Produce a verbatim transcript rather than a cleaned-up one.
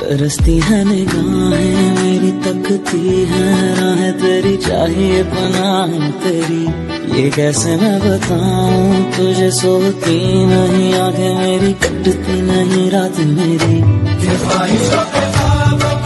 तरसती है निगाहें मेरी, तकती है राहें तेरी, चाहिए पनाह तेरी। ये कैसे मैं बताऊं तुझे, सोती नहीं आंखें मेरी, कटती नहीं रात मेरी।